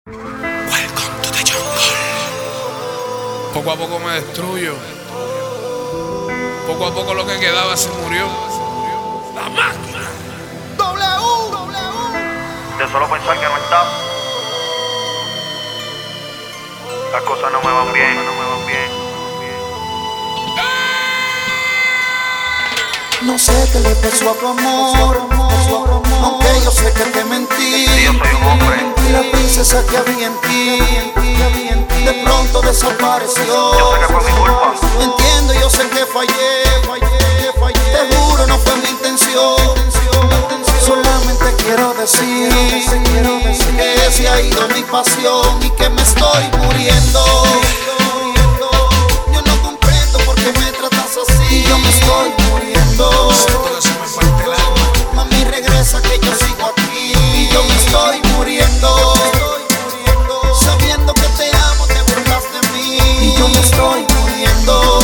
Welcome to the jungle. Poco a poco me destruyo. Poco a poco lo que quedaba se murió. La máquina. De solo pensar que no está, las cosas no me van bien, No sé qué le pasó a tu amor, aunque yo sé que te mentí. Sí, yo soy un hombre. Y la princesa que había en ti, de pronto desapareció. Yo sé que fue mi culpa. Entiendo, yo sé que fallé. Te juro, no fue mi intención. Solamente quiero decir que se ha ido mi pasión y que me estoy muriendo. Yo no comprendo por qué me tratas así. Yo me estoy muriendo. Todo se me parte el alma. Mami, regresa que yo sigo aquí. Y yo me estoy muriendo. Sabiendo que te amo, te burlas de mí. Y yo me estoy muriendo.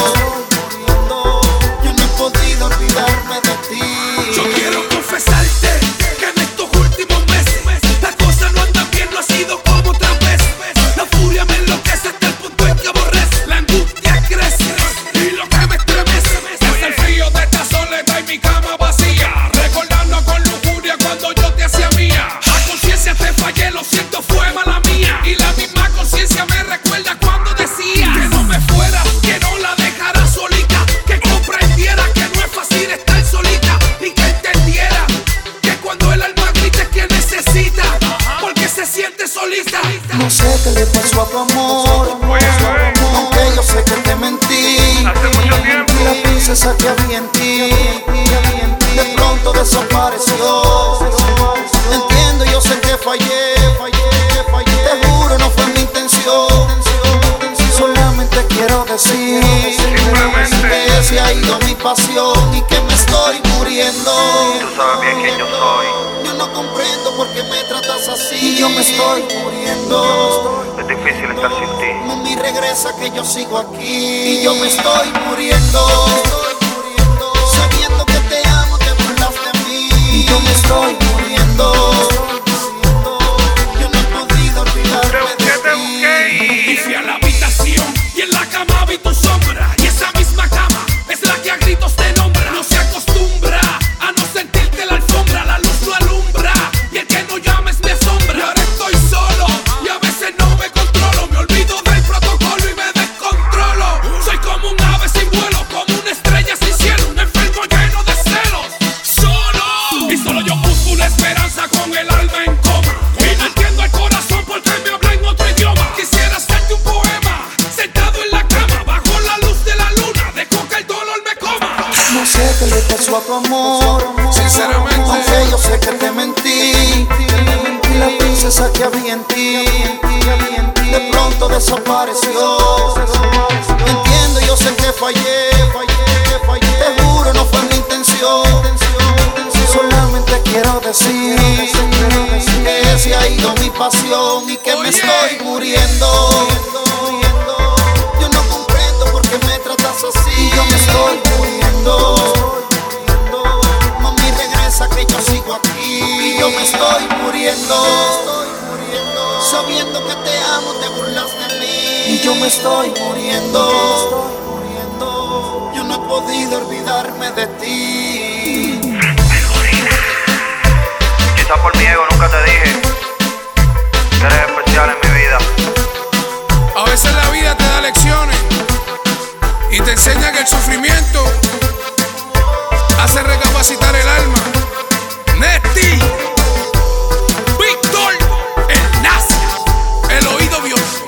Yo no he podido olvidarme de ti. Yo quiero confesarte que en estos últimos meses las cosas no andan bien, no ha sido como otra vez. La furia me enloquece hasta el punto en que aborrece. La angustia crece y lo que me estremece es el frío de esta soledad y mi cama vacía. Recordando con lujuria cuando yo te hacía mía. A conciencia te fallé, lo siento, fue mala mía. Y la misma conciencia me recuerda cuando decía que no me fuera, que no la dejara solita, que comprendiera que no es fácil estar solita y que entendiera que cuando el alma grita es que necesita, porque se siente solita. No sé qué le pasó a tu amor, aunque yo sé que te mentí. Hace mucho tiempo. Y la princesa que había en ti, de pronto desapareció. Entiendo, yo sé que fallé. Te juro, no fue mi intención. Solamente quiero decir que se ha ido mi pasión y que me estoy muriendo. Tú sabes bien quién yo soy. Yo no comprendo por qué me tratas así. Y yo me estoy muriendo. Es difícil estar sin ti. Mami, regresa que yo sigo aquí. Y yo me estoy muriendo. Sabiendo que te amo, te burlas de mí. Y yo me estoy muriendo. Yo no he podido olvidarme de ti. Y fui a la habitación y en la cama vi tu sombra. Y esa misma cama es la que a gritos te nombra. No se acostumbra a no sentirte la alfombra. La luz no alumbra y el que no llames me asombra. Y ahora estoy solo y a veces no me controlo. Me olvido del protocolo y me descontrolo. Soy como un ave sin vuelo, como una estrella sin cielo, un enfermo lleno de celos. Solo y solo yo busco una esperanza con el alma en coma. Y no entiendo el corazón porque me habla en otro idioma. Quisiera hacerte un poema sentado en la cama bajo la luz de la luna. Dejo que el dolor me coma. No sé qué le pasó a tu amor, Sinceramente, aunque yo sé que te mentí. Y la princesa que había en ti, de pronto desapareció. Entiendo, yo sé que fallé. Te juro, no fue mi intención. Solamente quiero decir que se ha ido mi pasión y que me estoy muriendo. Yo no comprendo por qué me tratas así. Yo me estoy muriendo. Mami, regresa que yo sigo aquí. Y yo me estoy muriendo. Sabiendo que te amo, te burlas de mí. Y yo me estoy muriendo. Yo no he podido olvidarme de ti. Quizás por mi ego nunca te dije que eres especial en mi vida. a veces la vida te da lecciones y te enseña que el sufrimiento hace recapacitar el alma. Nesti, Víctor, el nazi, el oído biónico,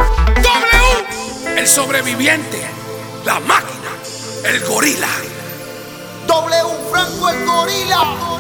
W, el sobreviviente, la máquina, el gorila. W Franco el gorila.